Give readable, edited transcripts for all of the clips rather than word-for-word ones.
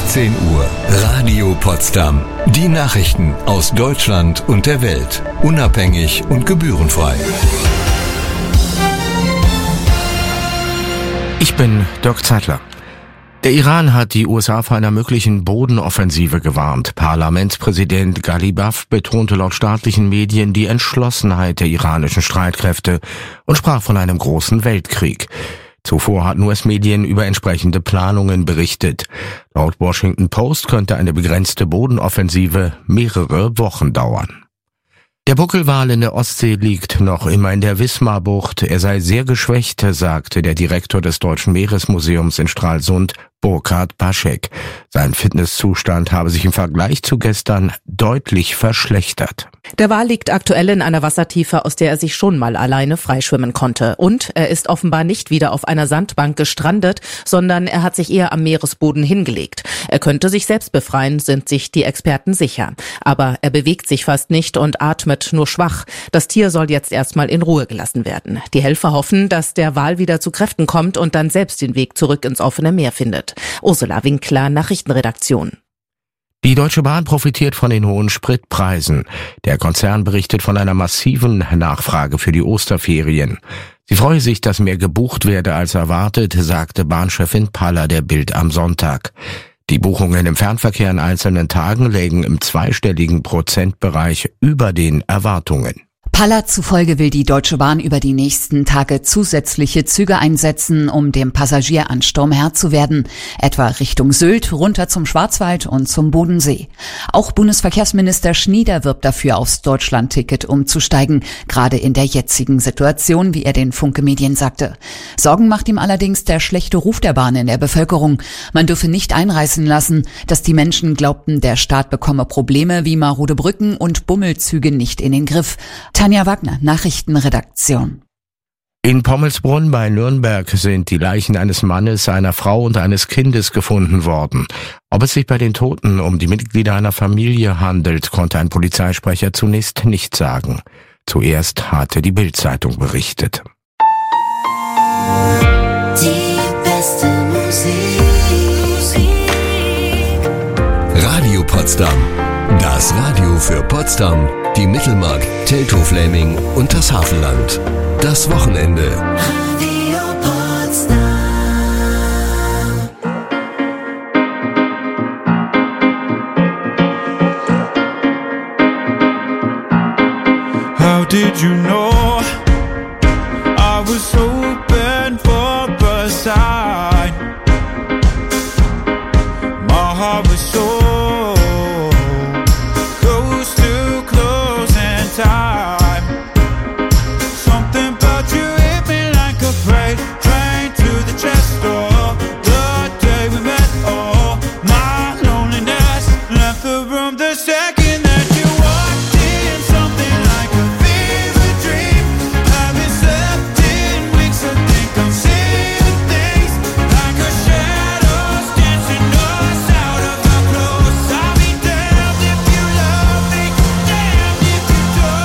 16 Uhr. Radio Potsdam. Die Nachrichten aus Deutschland und der Welt. Unabhängig und gebührenfrei. Ich bin Dirk Zeitler. Der Iran hat die USA vor einer möglichen Bodenoffensive gewarnt. Parlamentspräsident Ghalibaf betonte laut staatlichen Medien die Entschlossenheit der iranischen Streitkräfte und sprach von einem großen Weltkrieg. Zuvor hatten US-Medien über entsprechende Planungen berichtet. Laut Washington Post könnte eine begrenzte Bodenoffensive mehrere Wochen dauern. Der Buckelwal in der Ostsee liegt noch immer in der Wismarbucht. Er sei sehr geschwächt, sagte der Direktor des Deutschen Meeresmuseums in Stralsund, Burkhard Paschek. Sein Fitnesszustand habe sich im Vergleich zu gestern deutlich verschlechtert. Der Wal liegt aktuell in einer Wassertiefe, aus der er sich schon mal alleine freischwimmen konnte. Und er ist offenbar nicht wieder auf einer Sandbank gestrandet, sondern er hat sich eher am Meeresboden hingelegt. Er könnte sich selbst befreien, sind sich die Experten sicher. Aber er bewegt sich fast nicht und atmet nur schwach. Das Tier soll jetzt erstmal in Ruhe gelassen werden. Die Helfer hoffen, dass der Wal wieder zu Kräften kommt und dann selbst den Weg zurück ins offene Meer findet. Ursula Winkler, Nachrichtenredaktion. Die Deutsche Bahn profitiert von den hohen Spritpreisen. Der Konzern berichtet von einer massiven Nachfrage für die Osterferien. Sie freue sich, dass mehr gebucht werde als erwartet, sagte Bahnchefin Paller der Bild am Sonntag. Die Buchungen im Fernverkehr an einzelnen Tagen lägen im zweistelligen Prozentbereich über den Erwartungen. Paller zufolge will die Deutsche Bahn über die nächsten Tage zusätzliche Züge einsetzen, um dem Passagieransturm Herr zu werden, etwa Richtung Sylt, runter zum Schwarzwald und zum Bodensee. Auch Bundesverkehrsminister Schnieder wirbt dafür, aufs Deutschlandticket umzusteigen, gerade in der jetzigen Situation, wie er den Funke Medien sagte. Sorgen macht ihm allerdings der schlechte Ruf der Bahn in der Bevölkerung. Man dürfe nicht einreißen lassen, dass die Menschen glaubten, der Staat bekomme Probleme wie marode Brücken und Bummelzüge nicht in den Griff. Tanja Wagner, Nachrichtenredaktion. In Pommelsbrunn bei Nürnberg sind die Leichen eines Mannes, einer Frau und eines Kindes gefunden worden. Ob es sich bei den Toten um die Mitglieder einer Familie handelt, konnte ein Polizeisprecher zunächst nicht sagen. Zuerst hatte die Bild-Zeitung berichtet. Die beste Musik. Radio Potsdam. Das Radio für Potsdam, die Mittelmark, Teltow-Fläming und das Havelland. Das Wochenende. Radio Potsdam. How did you know I was open for a sign? My heart was so time. Something about you hit me like a freight train to the chest door. The day we met, oh, my loneliness left the room the second that you walked in. Something like a fever dream. Haven't slept in weeks, I think I'm seeing things like a shadows dancing us out of our clothes. I'll be damned if you love me, damned if you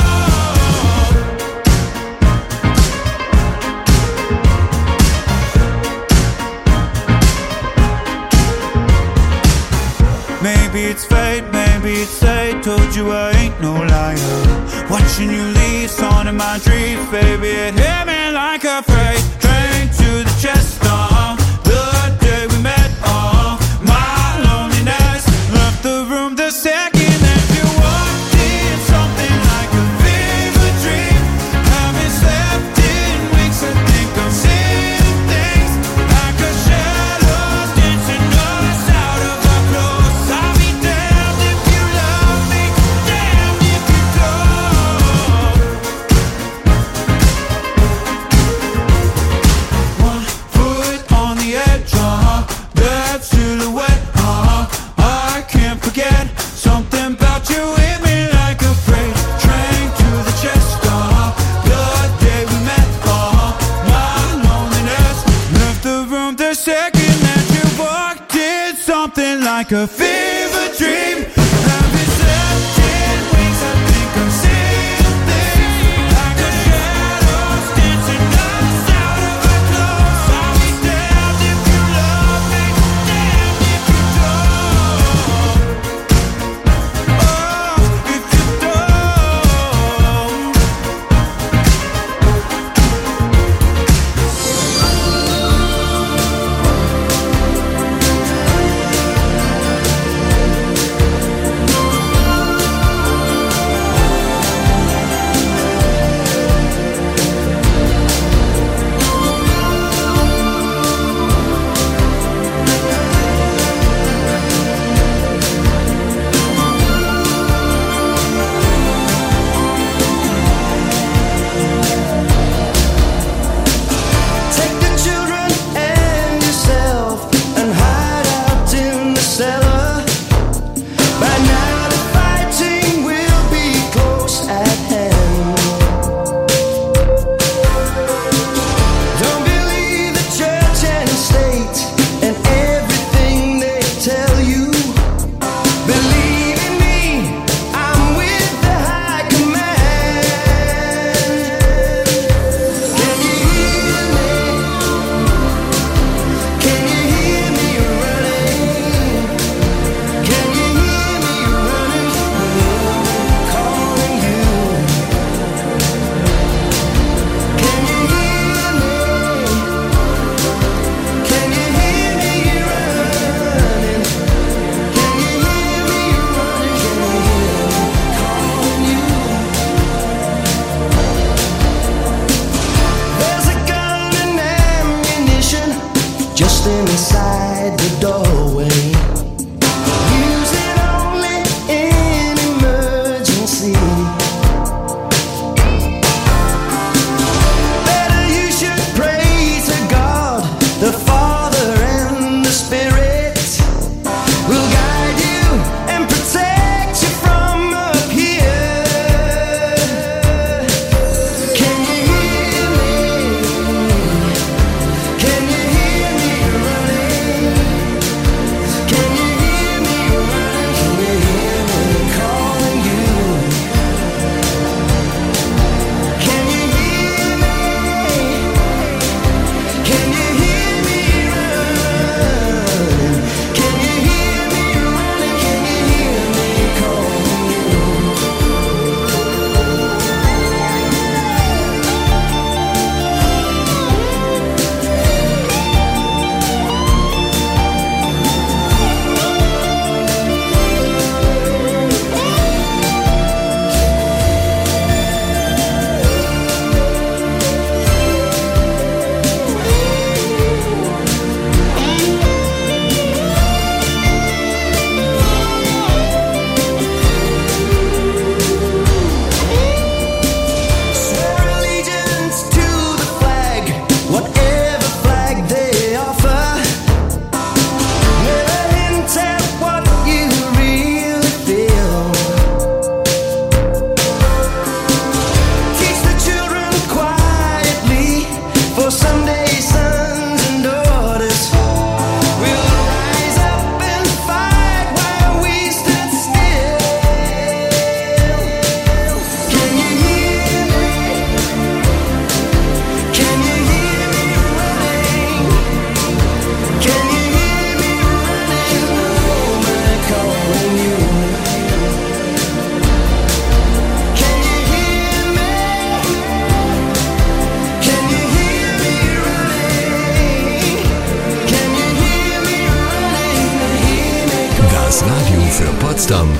maybe it's fate, told you I ain't no liar. Watching you leave, song in my dreams, baby, it hit me like a freight train to the chest, the day we met, my loneliness left the room the second that you walked in. Something like a fever dream. Haven't slept in weeks, I think I'm seeing things like a shadows dancing us out of our clothes. I'll be damned if you love me, damned if you don't. One foot on the edge, that silhouette, I can't forget. Something about you hit me like a freight train to the chest, the day we met, my loneliness left the room the second that you walked in. Something like a fever dream. Haven't slept in weeks, I think I'm seeing things like a shadows dancing us out of our clothes. I'll be damned if you love me, damned if you don't.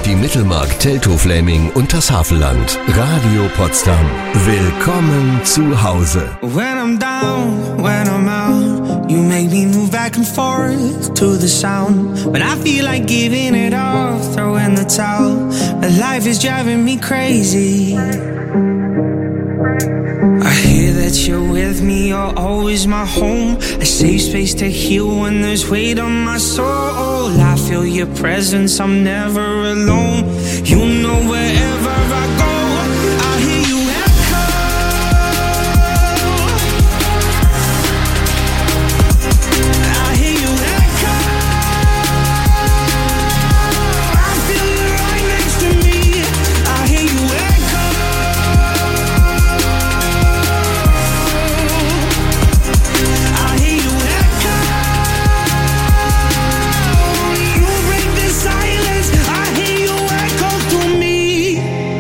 die Mittelmark, Teltow-Fläming und das Havelland. Radio Potsdam. Willkommen zu Hause. When I'm down, when I'm out, you make me move back and forth to the sound. When I feel like giving it up, throw in the towel. But life is driving me crazy. I hear that you're with me, you're always my home. A safe space to heal when there's weight on my soul. I feel your presence, I'm never alone. You know wherever I go, I hear you echo. I hear you echo. I feel you right next to me. I hear you echo. I hear you echo. You break the silence. I hear you echo through me.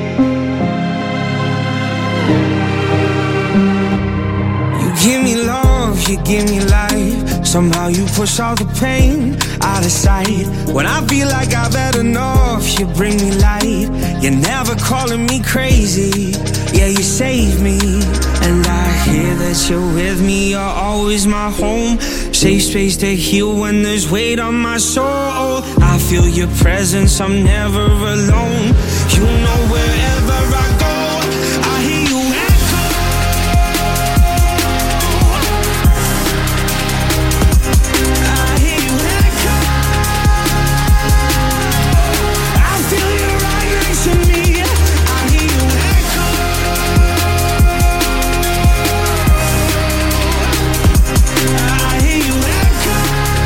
You give me love, you give me life. Somehow you push all the pain out of sight. When I feel like I've had enough, you bring me light. You're never calling me crazy. Yeah, you save me. And I hear that you're with me, you're always my home. Safe space to heal when there's weight on my soul. I feel your presence, I'm never alone. You know wherever I go, I hear you echo. I hear you echo. I feel you right next to me. I hear you echo. I hear you echo.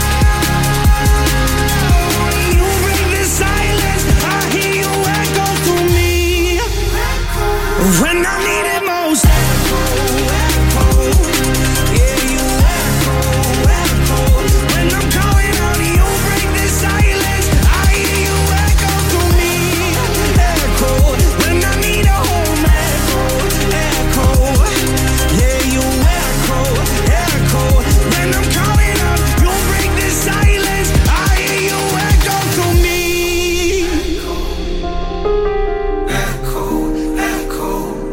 You break the silence. I hear you echo through me. When I need it most. Echo, echo. Yeah, you echo, echo. When I'm calling on you, break the silence. I hear you echo through me. Echo. When I need a home, echo, echo. Yeah, you echo, echo. When I'm calling on you, break the silence. I hear you echo through me. Echo, echo.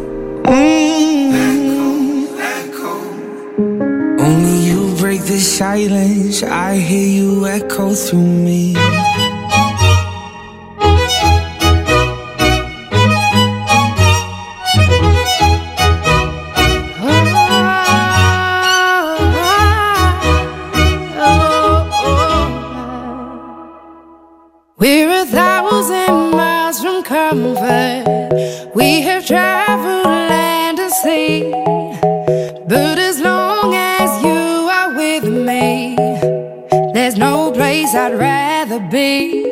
Echo. Only you break the silence. I hear you echo through me. We're 1,000 miles from comfort. We have traveled land and sea. But as long as you are with me, there's no place I'd rather be.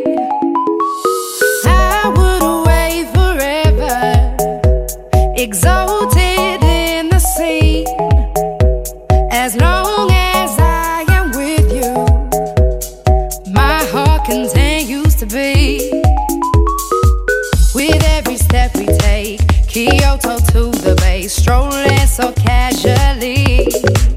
I would away forever, exalted in the sea. As long as I am with you, my heart continues to beat. With every step we take, Kyoto to the bay, strolling so casually.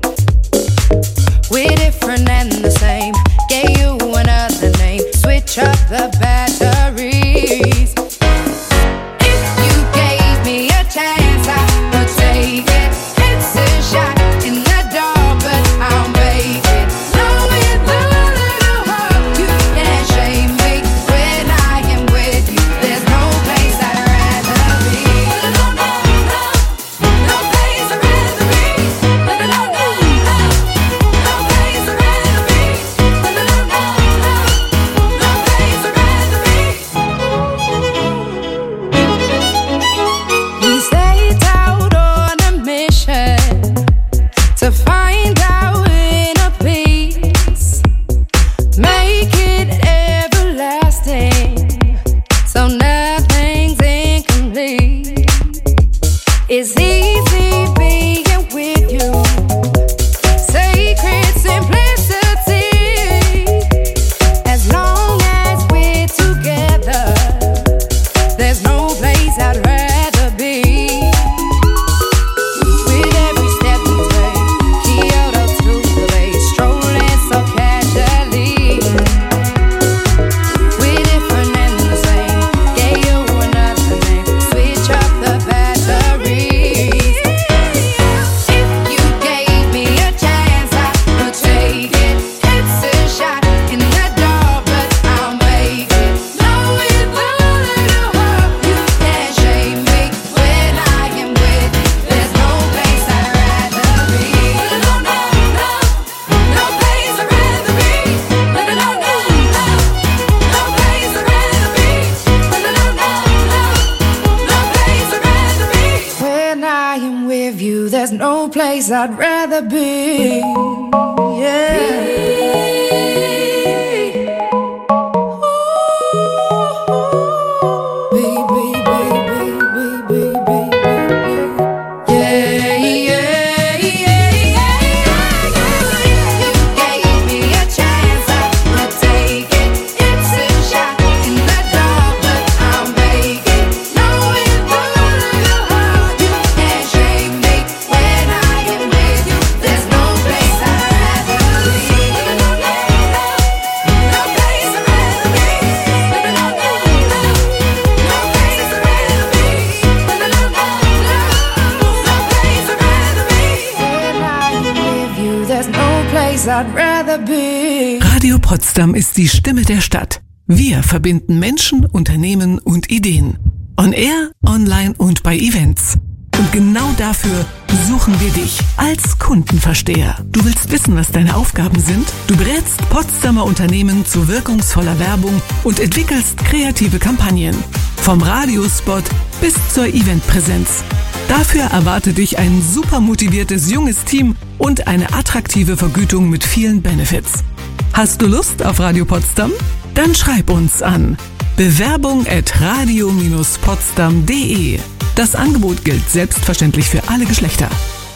We're different and the same, gave you another name, switch up the batteries. If you gave me a chance, I would take it. It's a shot in the dark, but I'll make it. Knowing the little heart, you can't shame me. When I am with you, there's no place I'd rather be. No place I'd rather be. No place I'd rather be. No place I'd rather be. there's no place I'd rather be. Yeah. Radio Potsdam ist die Stimme der Stadt. Wir verbinden Menschen, Unternehmen und Ideen. On Air, online und bei Events. Und genau dafür suchen wir dich als Kundenversteher. Du willst wissen, was deine Aufgaben sind? Du berätst Potsdamer Unternehmen zu wirkungsvoller Werbung und entwickelst kreative Kampagnen. Vom Radiospot bis zur Eventpräsenz. Dafür erwarte dich ein super motiviertes junges Team und eine attraktive Vergütung mit vielen Benefits. Hast du Lust auf Radio Potsdam? Dann schreib uns an bewerbung@radio-potsdam.de. Das Angebot gilt selbstverständlich für alle Geschlechter.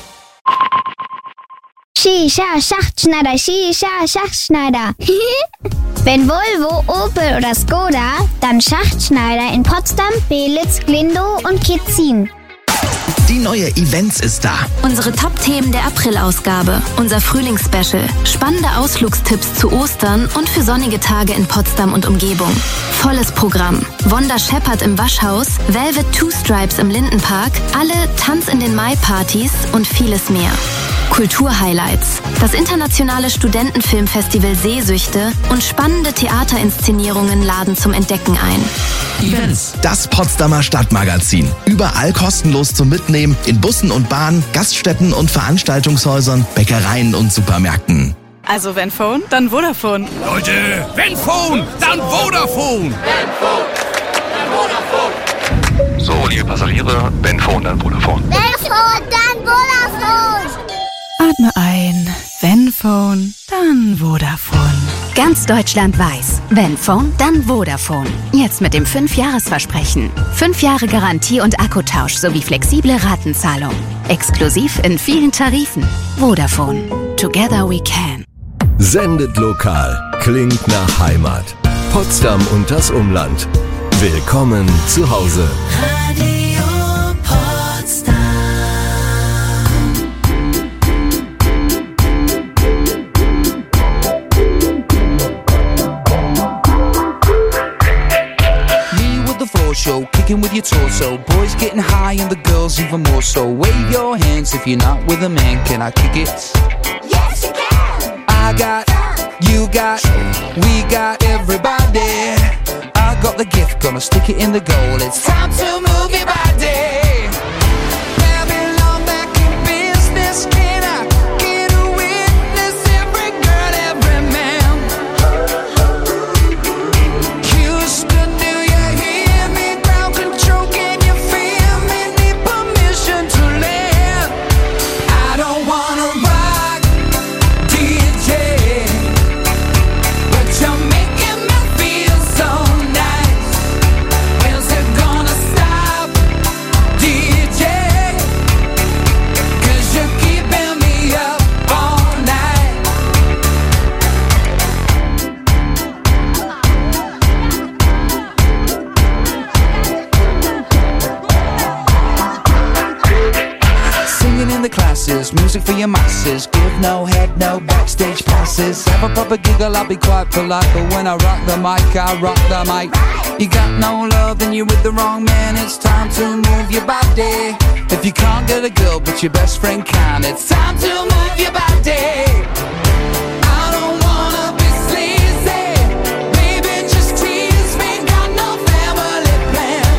Shisha-Schachtschneider, Shisha-Schachtschneider. Wenn Volvo, Opel oder Skoda, dann Schachtschneider in Potsdam, Belitz, Glindow und Kitzin. Die neue Events ist da. Unsere Top-Themen der April-Ausgabe, unser Frühlingsspecial, spannende Ausflugstipps zu Ostern und für sonnige Tage in Potsdam und Umgebung. Volles Programm. Wanda Shepard im Waschhaus, Velvet Two Stripes im Lindenpark, alle Tanz in den Mai-Partys und vieles mehr. Kulturhighlights, das internationale Studentenfilmfestival Sehsüchte und spannende Theaterinszenierungen laden zum Entdecken ein. Events. Das Potsdamer Stadtmagazin. Überall kostenlos zum Mitnehmen in Bussen und Bahnen, Gaststätten und Veranstaltungshäusern, Bäckereien und Supermärkten. Also wenn Phone, dann Vodafone. Leute, wenn Phone, dann Vodafone. So, liebe Passagiere, wenn Phone, dann Vodafone. Wenn Phone, dann Vodafone. Atme ein, wenn Phone, dann Vodafone. Ganz Deutschland weiß, wenn Phone, dann Vodafone. Jetzt mit dem 5-Jahres-Versprechen. 5 Jahre Garantie und Akkutausch sowie flexible Ratenzahlung. Exklusiv in vielen Tarifen. Vodafone. Together we can. Sendet lokal. Klingt nach Heimat. Potsdam und das Umland. Willkommen zu Hause. Radio Potsdam. Show, kicking with your torso. Boys getting high and the girls even more so. Wave your hands if you're not with a man. Can I kick it? Yes, you can. I got, you got, we got everybody. I got the gift, gonna stick it in the goal. It's time to move your body. Babylon back in business. Can I get a witness? Every girl, every man. Houston, do you hear me? Ground control, can you feel me? Need permission to land. I don't wanna rock, DJ, but you're making me feel so nice. When's it gonna stop, DJ? 'Cause you're keeping me up all night. Singing in the classes, music for your masses. Give no head, no backstage passes. Have a proper giggle, I'll be quite polite. But when I rock the mic, I rock the mic. You got no love, then you're with the wrong man. It's time to move your body. If you can't get a girl, but your best friend can, it's time to move your body. I don't wanna be sleazy. Baby, just tease me. Got no family plan.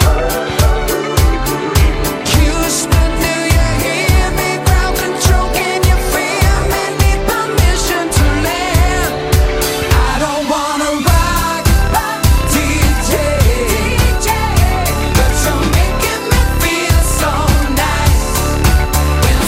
Houston, do you hear me? Ground control, can you feel me? Need permission to land. I don't wanna rock, DJ, but you're making me feel so nice. When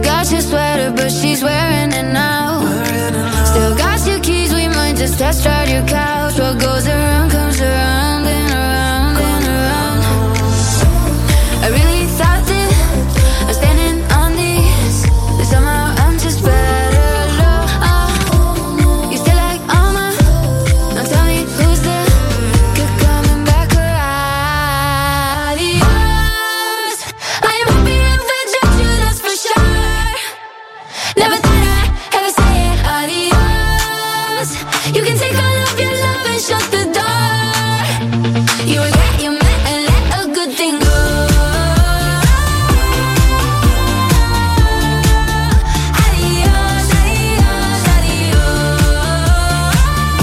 got your sweater, but she's wearing it now. Still got your keys, we might just test ride your couch. What goes around comes around and around and around. I really thought that I'm standing on these, that somehow I'm just better alone. You still like Alma? Now tell me who's there, keep coming back around. Adios, I am happy to reject you, that's for sure. Never thought I'd ever say it. Adios, you can take all of your love and shut the door. You regret you met and let a good thing go. Adios, adios, adios.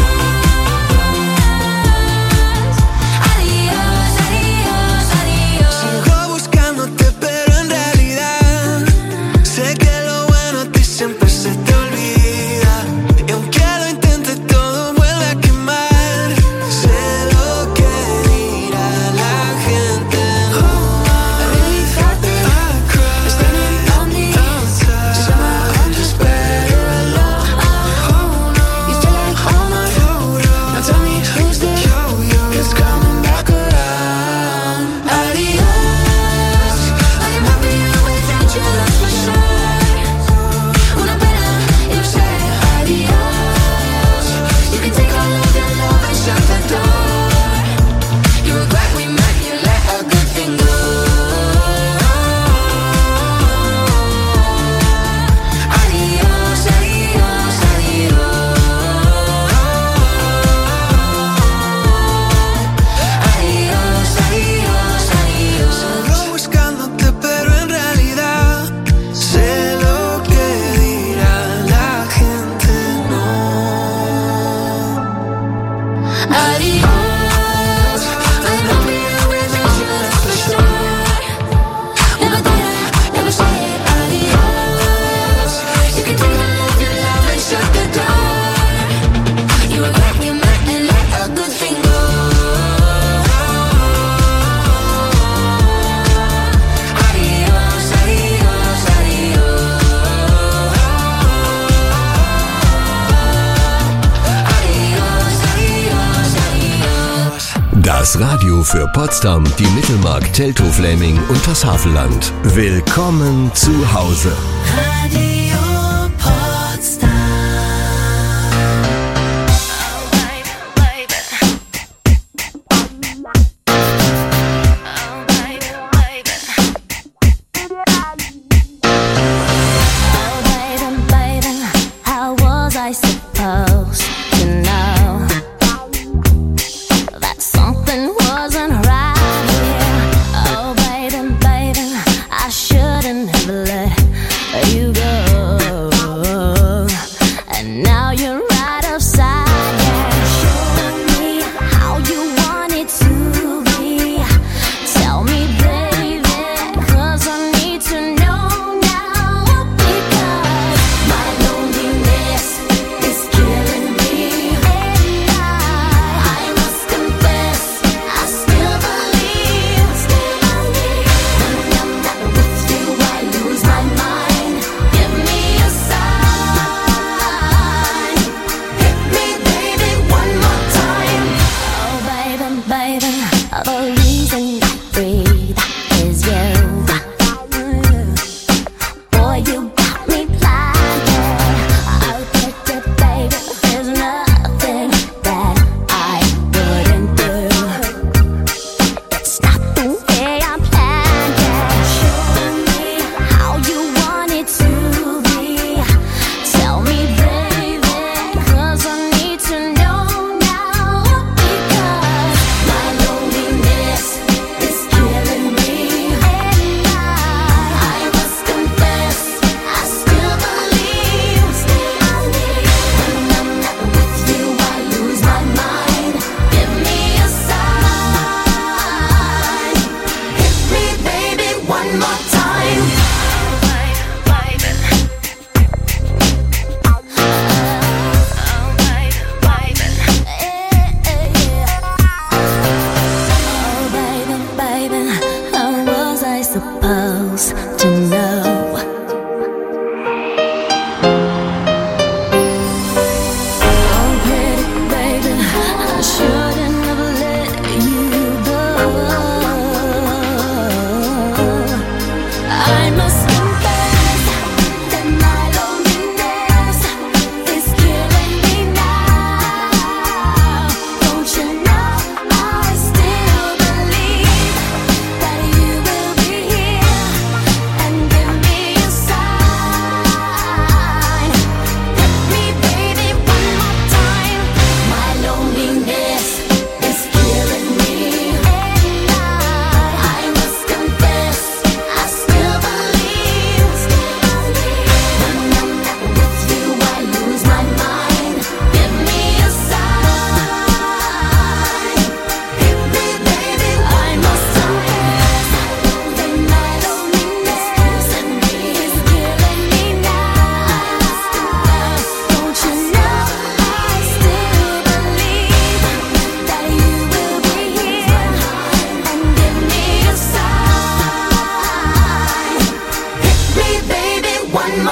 Adios, adios, adios. Sigo buscándote, pero en realidad sé que lo bueno a ti siempre se te olvida. Y aunque lo intente, todo vuelve a quemar. Sé lo que dirá la gente. I really thought that I'm standing on these, somehow I'm just better alone. You still like Alma? Now tell me who's there, it's coming back around. Adios, I am happier without you, that's for sure. Una pena if say adios. You can take all of your love and shut the door. You regret we met, you let a good thing go. Adios, adios, adios. Adios, adios, adios. Sigo buscándote, pero en realidad sé lo que dirá la gente. No. Adios, I'm happier without you, that's for sure. Never thought I'd ever say it. Adios, you can take all of your love and shut the door. You regret we met and let a good thing go. Adios, adios, adios. Adios, adios, adios. Das Radio für Potsdam, die Mittelmark, Teltow-Fläming und das Havelland. Willkommen zu Hause. Radio Potsdam. Oh baby, baby, how was I supposed to know that something wasn't right here? Oh baby, baby, I shouldn't have let you go.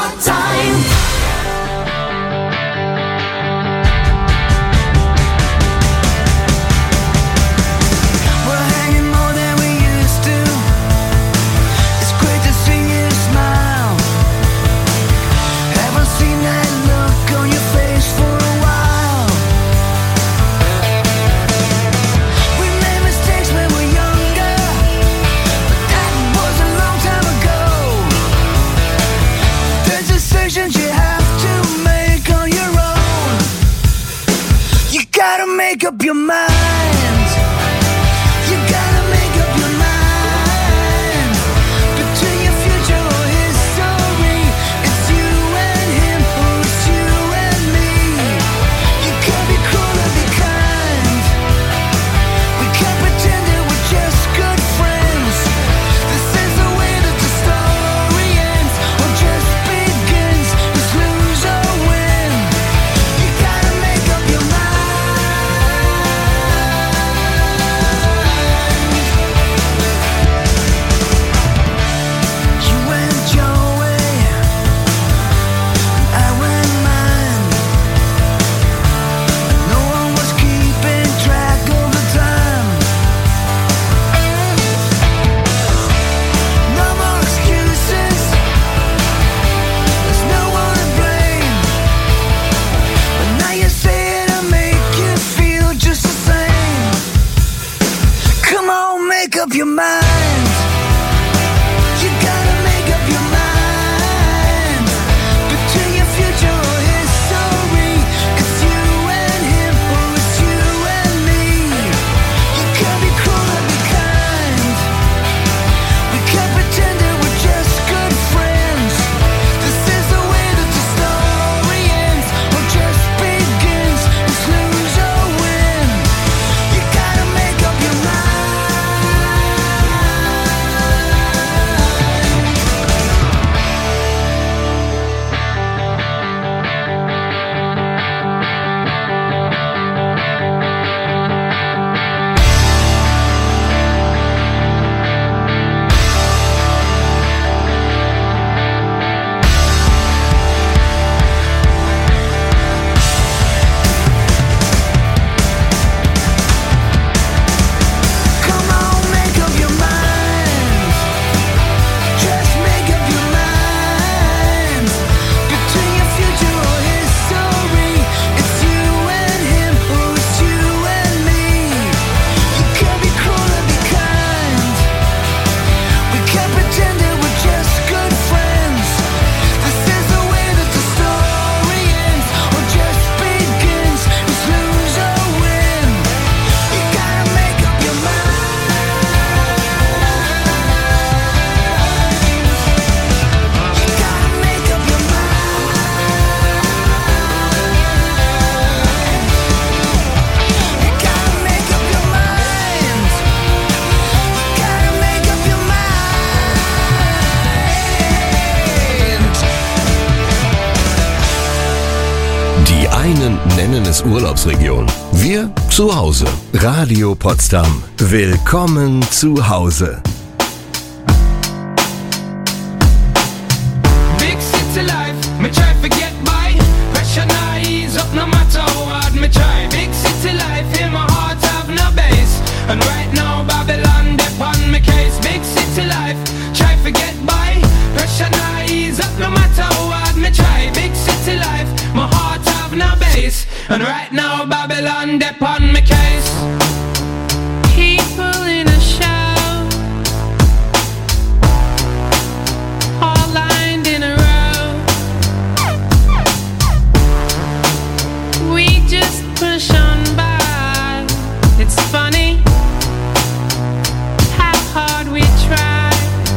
time. We're hanging more than we used to. It's great to see you smile. Haven't seen that look on your face for a while. We made mistakes when we were younger, but that was a long time ago. There's decisions you have to make on your own. You gotta make up your mind. You gotta make up your mind. Between your future or history, it's you and him or it's you and me. You can be cruel or be kind. We can't pretend that we're just good friends. This is the way that the story ends or just begins. It's lose or win. You gotta make up your mind. You went your way, I went mine. No one was keeping track of the time. No more excuses. There's no one to blame. But now you say it'll make you feel just the same. Come on, make up your mind. You gotta make up your mind. Between your future or history, it's you and him or it's you and me. You can be cruel or be kind. We can't pretend that we're just good friends. This is the way that the story ends or just begins. It's lose or win. You gotta make up your mind. Come on, make up your mind. Just make up your mind. Between your future or history, it's you and him or it's you and me. You can be cruel or be kind. We can't pretend that we're just good friends. This is the way that the story ends or just begins. It's lose or win. You gotta make up your mind. You gotta make up your mind. You gotta make up your mind. You gotta make up your mind. Die einen nennen es Urlaubsregion. Wir zu Hause. Radio Potsdam. Willkommen zu Hause. Big city life, me try to get by. Pressure not ease up no matter how hard me try. Big city life, in my heart have no base. And right now Babylon dip on me case. Big city life, try to get by. Pressure not ease up no matter how hard me try. Big city life, my heart have no base. And right now Babylon dip on me case. People in a show, all lined in a row. We just push on by. It's funny how hard we try.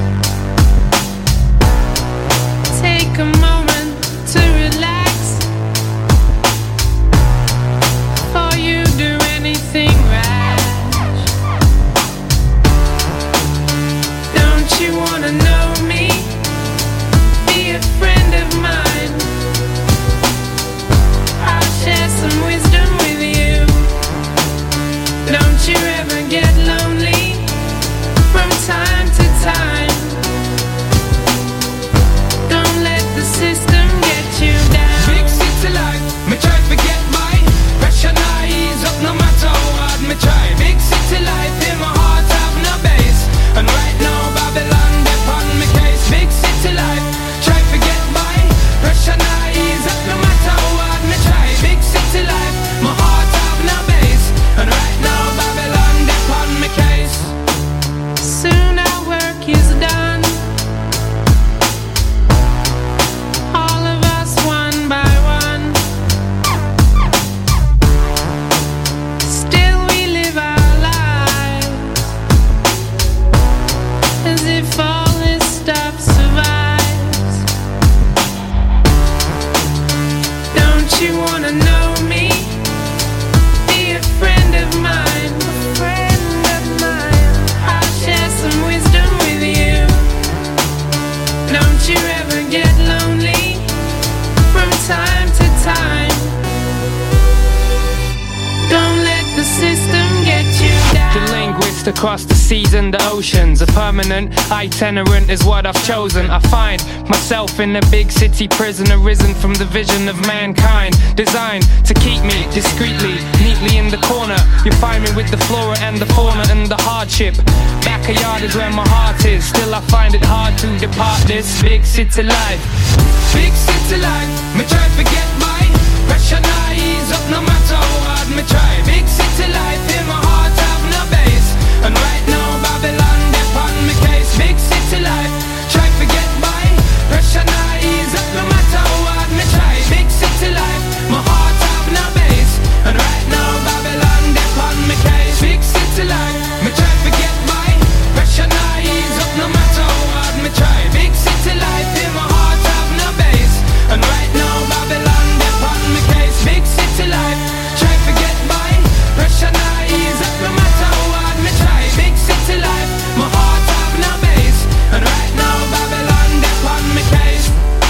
Take a moment to relax. Before you do anything right. East across the seas and the oceans. A permanent itinerant is what I've chosen. I find myself in a big city prison, arisen from the vision of mankind, designed to keep me discreetly, neatly in the corner. You find me with the flora and the fauna and the hardship. Backyard is where my heart is. Still I find it hard to depart this big city life. Big city life, me try to forget my pressure now ease up no matter how hard me try. Big city life, in my heart have no base. And right now Babylon, they on me case. Big city life, try to forget my pressure now ease up no matter how hard me try. Big city life, my heart have no base. And right now Babylon, they on me case. Big city life, me try to forget my pressure now ease up no matter how hard me try. Big city life, in my heart have no base. And right now Babylon, they on me case. Big city life, try to forget my pressure now ease up no matter how hard me try. Big city life, my heart have no base. And right now Babylon, they on me case.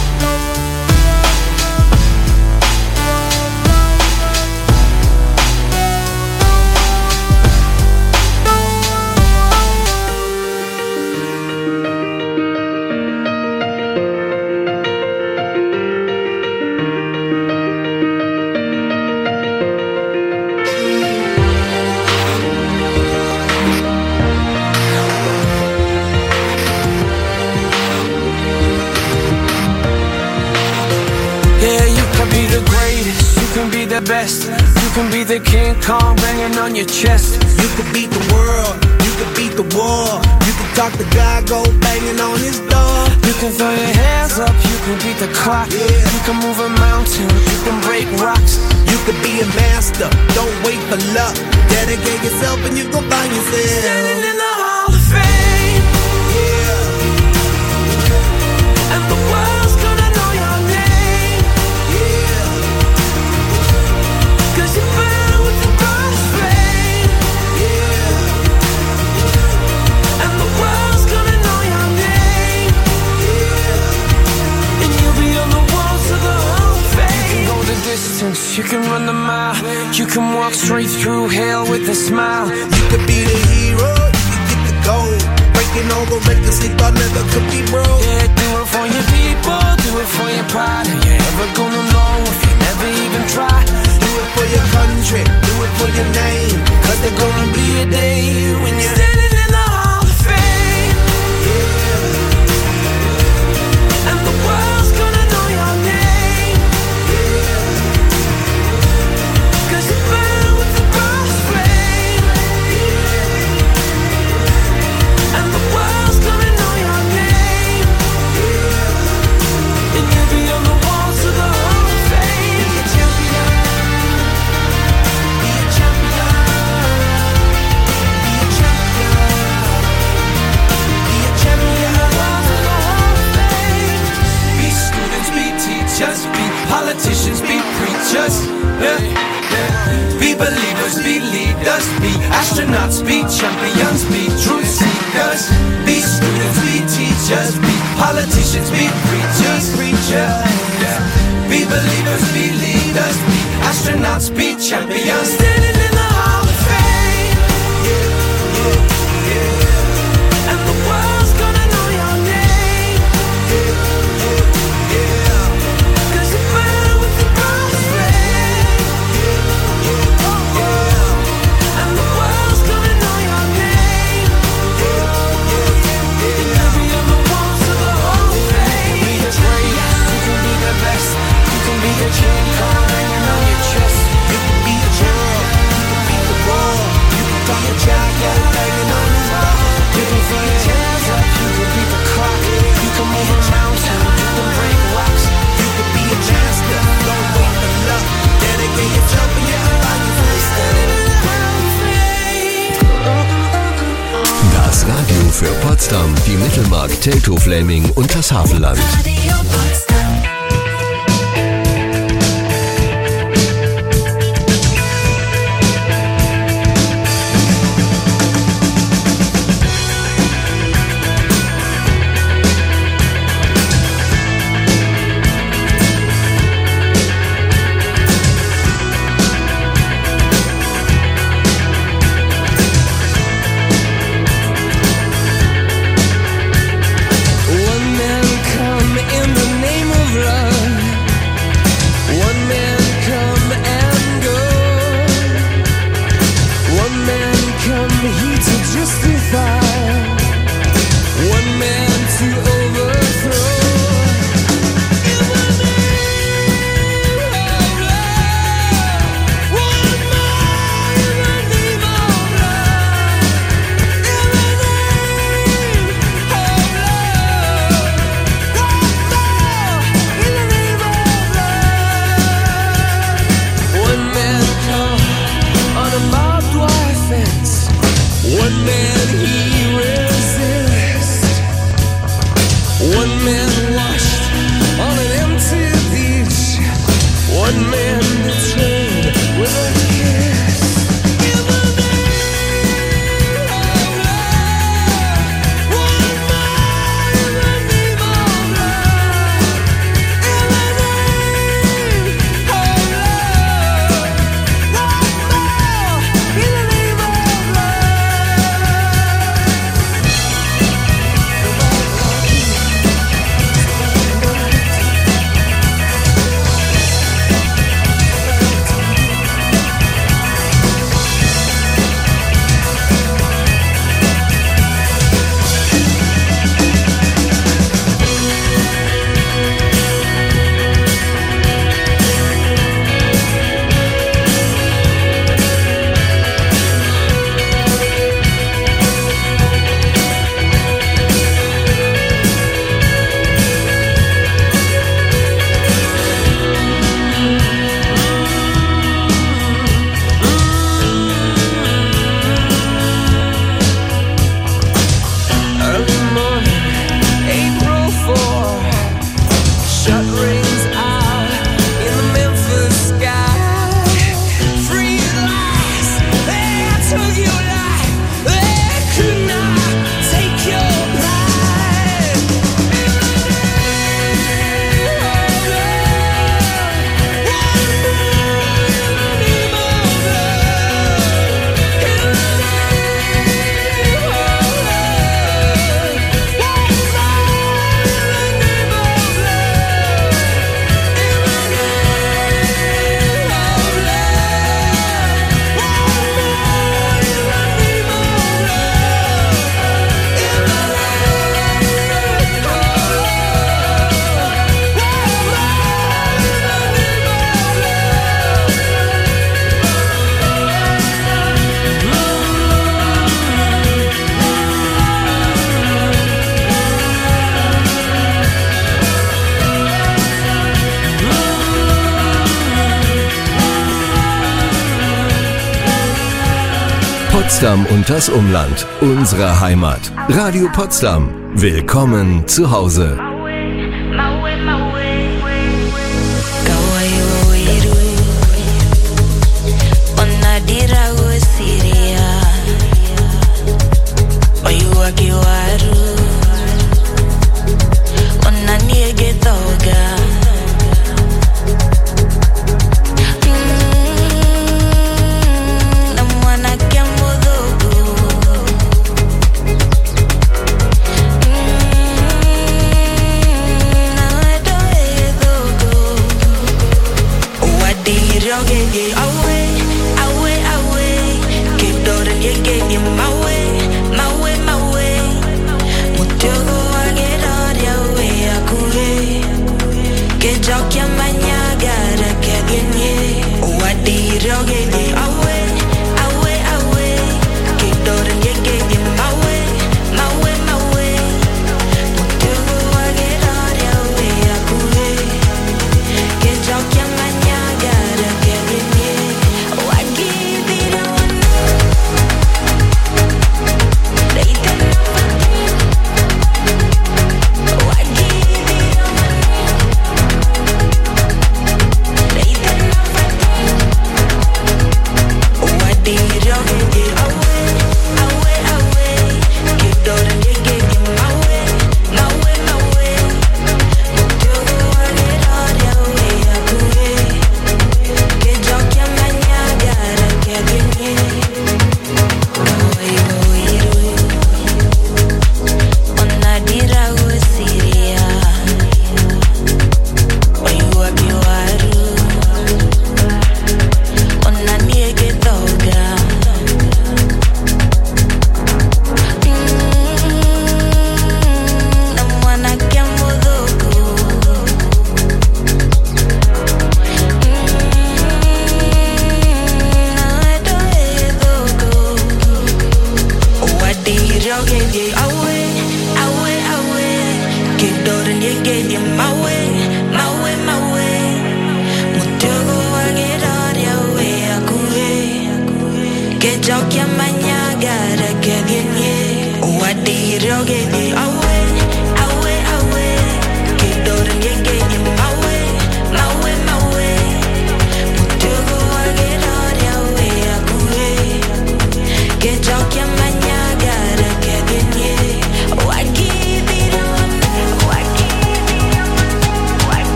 The best. You can be the King Kong banging on your chest. You could beat the world, you could beat the war. You can talk to God, go banging on his door. You can throw your hands up, you can beat the clock. You can move a mountain, you can break rocks. You could be a master, don't wait for luck. Dedicate yourself and you gon' find yourself standing in the Hall of Fame. Yeah. And the world's gonna know your name. You can run the mile, you can walk straight through hell with a smile. You could be the hero, you can get the gold. Breaking all the records they thought never could be broke. Yeah, do it for your people, do it for your pride. Are you ever gonna know if you never even try? Do it for your country, do it for your name. Cause there's gonna be a day when you're standing in the Hall of Fame. Yeah. And the world's gonna know your name. Politicians be preachers, yeah, yeah. Be believers, be leaders, be astronauts, be champions, be truth seekers. Be students, be teachers, be politicians, be preachers, yeah. Be believers, be leaders, be astronauts, be champions. Standing in the Hall of Fame, yeah, yeah, yeah. And the world's gonna know your name, yeah, yeah, yeah. Das Radio für Potsdam, die Mittelmark, Teltow-Fläming und das Havelland. that rings out in the Memphis sky. Free at last, they took your life, they could not take your pride. Potsdam und das Umland, unsere Heimat. Radio Potsdam. Willkommen zu Hause.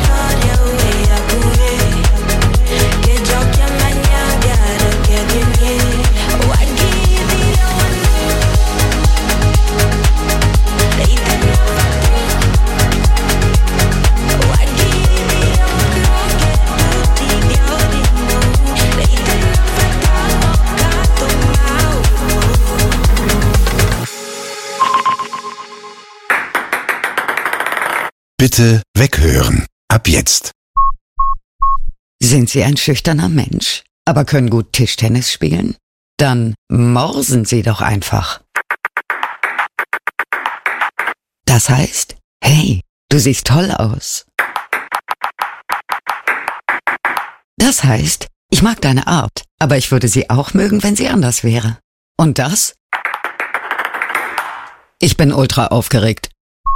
Yeah. Bitte weghören. Ab jetzt. Sind Sie ein schüchterner Mensch, aber können gut Tischtennis spielen? Dann morsen Sie doch einfach. Das heißt, hey, du siehst toll aus. Das heißt, ich mag deine Art, aber ich würde sie auch mögen, wenn sie anders wäre. Und das? Ich bin ultra aufgeregt.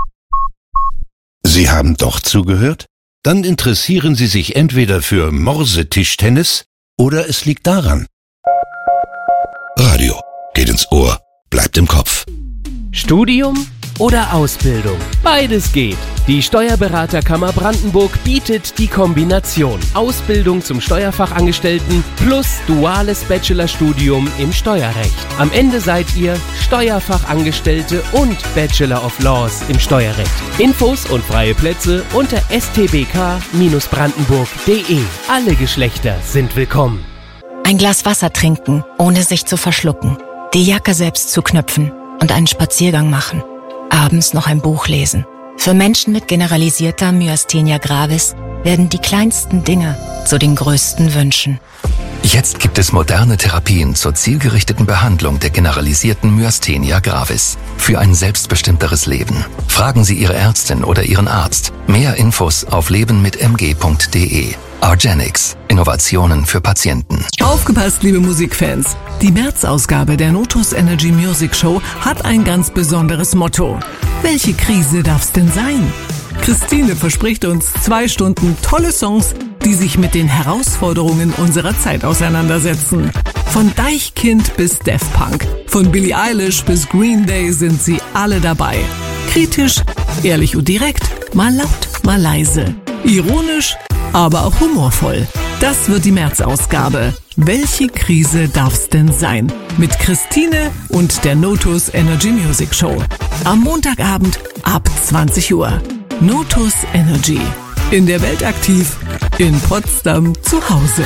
Sie haben doch zugehört? Dann interessieren Sie sich entweder für Morsetischtennis oder es liegt daran. Radio geht ins Ohr, bleibt im Kopf. Studium oder Ausbildung? Beides geht. Die Steuerberaterkammer Brandenburg bietet die Kombination Ausbildung zum Steuerfachangestellten plus duales Bachelorstudium im Steuerrecht. Am Ende seid ihr Steuerfachangestellte und Bachelor of Laws im Steuerrecht. Infos und freie Plätze unter stbk-brandenburg.de. Alle Geschlechter sind willkommen. Ein Glas Wasser trinken, ohne sich zu verschlucken. Die Jacke selbst zuknöpfen und einen Spaziergang machen. Abends noch ein Buch lesen. Für Menschen mit generalisierter Myasthenia gravis werden die kleinsten Dinge zu den größten Wünschen. Jetzt gibt es moderne Therapien zur zielgerichteten Behandlung der generalisierten Myasthenia gravis. Für ein selbstbestimmteres Leben. Fragen Sie Ihre Ärztin oder Ihren Arzt. Mehr Infos auf lebenmitmg.de. argenx. Innovationen für Patienten. Aufgepasst, liebe Musikfans. Die März-Ausgabe der Notus Energy Music Show hat ein ganz besonderes Motto. Welche Krise darf's denn sein? Christine verspricht uns 2 Stunden tolle Songs, die sich mit den Herausforderungen unserer Zeit auseinandersetzen. Von Deichkind bis Daft Punk, von Billie Eilish bis Green Day sind sie alle dabei. Kritisch, ehrlich und direkt, mal laut, mal leise. Ironisch, aber auch humorvoll. Das wird die März-Ausgabe. Welche Krise darf's denn sein? Mit Christine und der Notus Energy Music Show. Am Montagabend ab 20 Uhr. Notus Energy. In der Welt aktiv, in Potsdam zu Hause.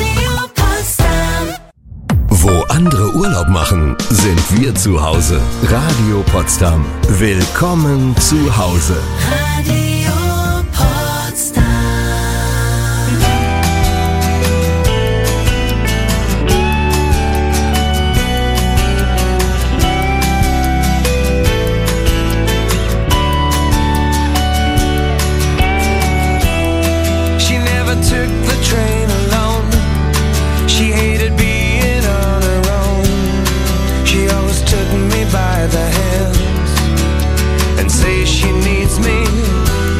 Wo andere Urlaub machen, sind wir zu Hause. Radio Potsdam. Willkommen zu Hause. Radio Potsdam. She never took the train alone. She hated being on her own. She always took me by the hands and say she needs me.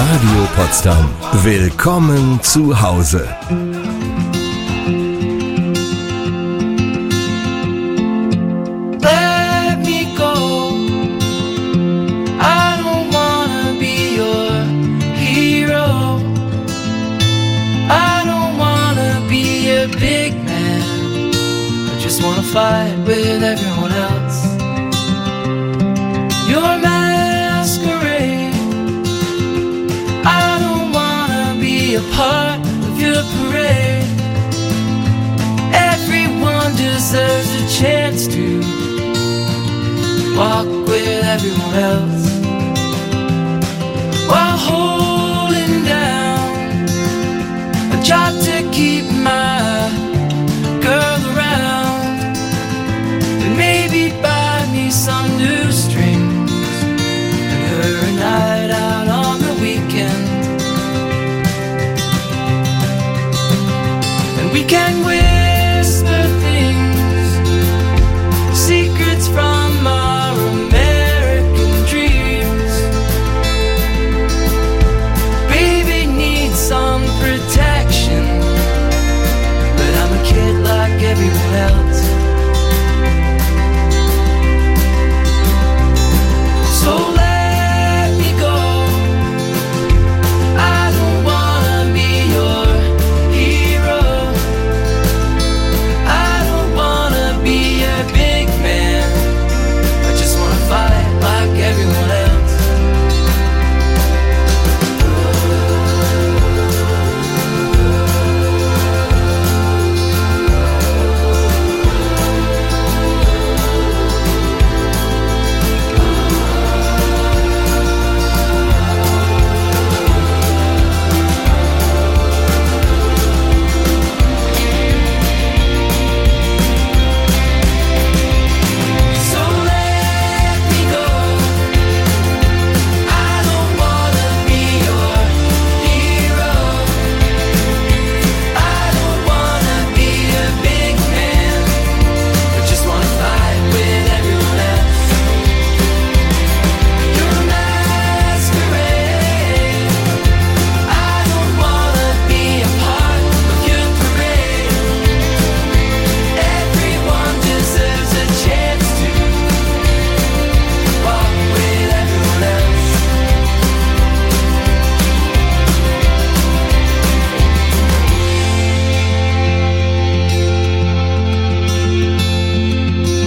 Radio Potsdam. Willkommen zu Hause. Let me go. I don't wanna be your hero. I don't wanna be a big man. I just wanna fight with everyone else. Your masquerade. I don't wanna be a part of your parade. Everyone deserves a chance to walk with everyone else while holding down a job to keep my